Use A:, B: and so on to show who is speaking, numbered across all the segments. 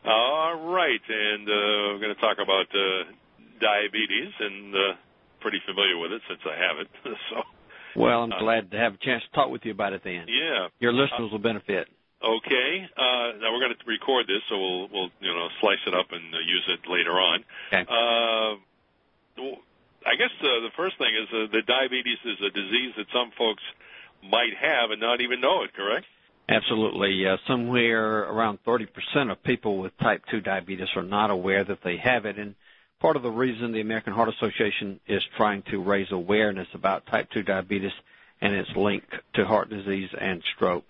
A: All right, and we're going to talk about diabetes, and pretty familiar with it since I have it. So,
B: well, I'm glad to have a chance to talk with you about it then.
A: Yeah.
B: Your listeners will benefit.
A: Okay. Now we're going to record this, so we'll slice it up and use it later on.
B: Okay.
A: I guess the first thing is that diabetes is a disease that some folks might have and not even know it, correct?
B: Absolutely. Somewhere around 30% of people with type 2 diabetes are not aware that they have it, and part of the reason the American Heart Association is trying to raise awareness about type 2 diabetes and its link to heart disease and stroke.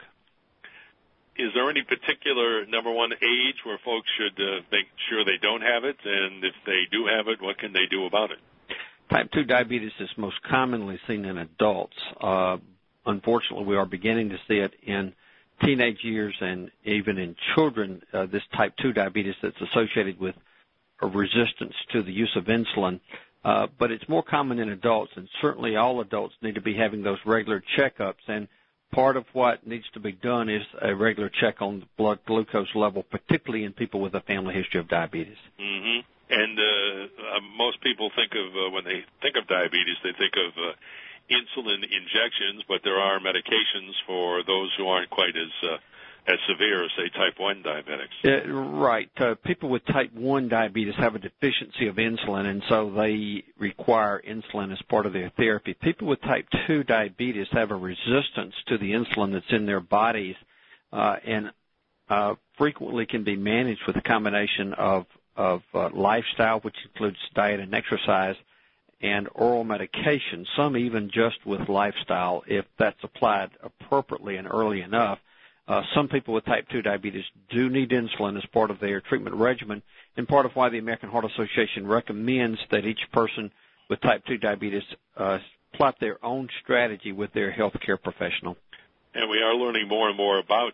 A: Is there any particular, number one, age where folks should make sure they don't have it, and if they do have it, what can they do about it?
B: Type 2 diabetes is most commonly seen in adults. Unfortunately, we are beginning to see it in teenage years and even in children, this type 2 diabetes that's associated with a resistance to the use of insulin. But it's more common in adults, and certainly all adults need to be having those regular checkups. And part of what needs to be done is a regular check on the blood glucose level, particularly in people with a family history of diabetes.
A: Mm-hmm. And most people think of, when they think of diabetes, they think of insulin injections, but there are medications for those who aren't quite as severe as, say, type 1 diabetics.
B: Right. People with type 1 diabetes have a deficiency of insulin, and so they require insulin as part of their therapy. People with type 2 diabetes have a resistance to the insulin that's in their bodies and frequently can be managed with a combination of lifestyle, which includes diet and exercise, and oral medication, some even just with lifestyle, if that's applied appropriately and early enough. Some people with type 2 diabetes do need insulin as part of their treatment regimen, and part of why the American Heart Association recommends that each person with type 2 diabetes plot their own strategy with their health care professional.
A: And we are learning more and more about,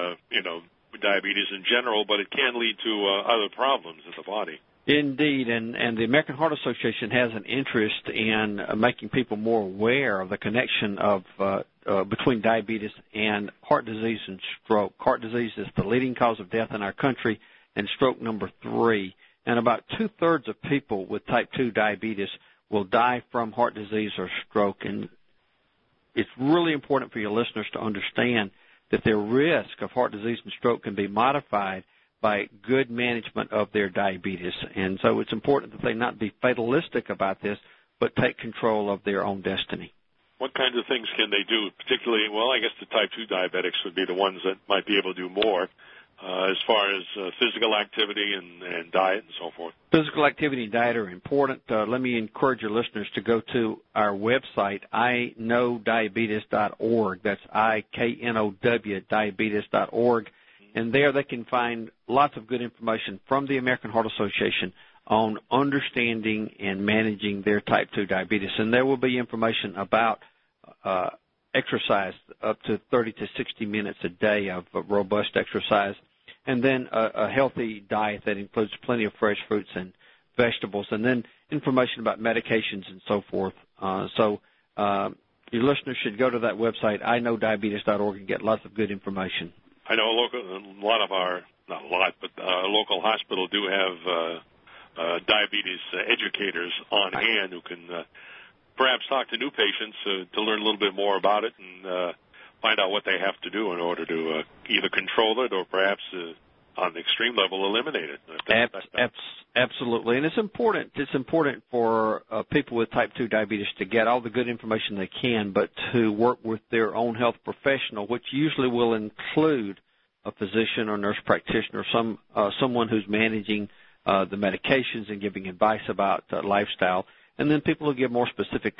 A: diabetes in general, but it can lead to other problems in the body.
B: Indeed, and the American Heart Association has an interest in making people more aware of the connection of between diabetes and heart disease and stroke. Heart disease is the leading cause of death in our country, and stroke number 3. And about 2/3 of people with type 2 diabetes will die from heart disease or stroke. And it's really important for your listeners to understand that their risk of heart disease and stroke can be modified by good management of their diabetes. And so it's important that they not be fatalistic about this, but take control of their own destiny.
A: What kinds of things can they do, particularly, well, I guess the type 2 diabetics would be the ones that might be able to do more as far as physical activity and diet and so forth?
B: Physical activity and diet are important. Let me encourage your listeners to go to our website, iknowdiabetes.org. That's I-K-N-O-W, diabetes.org. And there they can find lots of good information from the American Heart Association on understanding and managing their type 2 diabetes. And there will be information about exercise, up to 30 to 60 minutes a day of robust exercise, and then a healthy diet that includes plenty of fresh fruits and vegetables, and then information about medications and so forth. So your listeners should go to that website, iknowdiabetes.org, and get lots of good information.
A: I know a lot of our, not a lot, but a local hospital do have diabetes educators on hand who can perhaps talk to new patients to learn a little bit more about it and find out what they have to do in order to either control it or perhaps on the extreme level eliminate it.
B: Absolutely. And it's important. It's important for people with type 2 diabetes to get all the good information they can, but to work with their own health professional, which usually will include a physician or nurse practitioner, someone who's managing the medications and giving advice about lifestyle. And then people who give more specific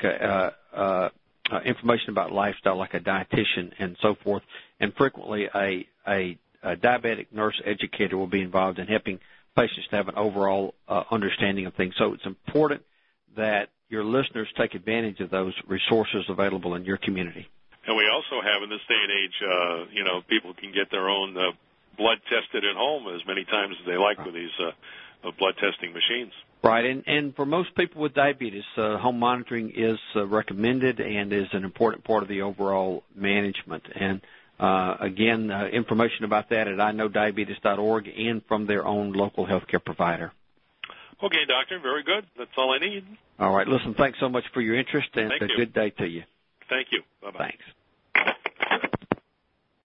B: information about lifestyle, like a dietitian and so forth. And frequently a diabetic nurse educator will be involved in helping patients to have an overall understanding of things. So it's important that your listeners take advantage of those resources available in your community.
A: And we also have, in this day and age, people can get their own blood tested at home as many times as they like with these blood testing machines.
B: Right, and for most people with diabetes, home monitoring is recommended and is an important part of the overall management. And Again, information about that at iknowdiabetes.org and from their own local healthcare provider.
A: Okay, doctor, very good. That's all I need.
B: All right. Listen, thanks so much for your interest, and a good day to you.
A: Thank you.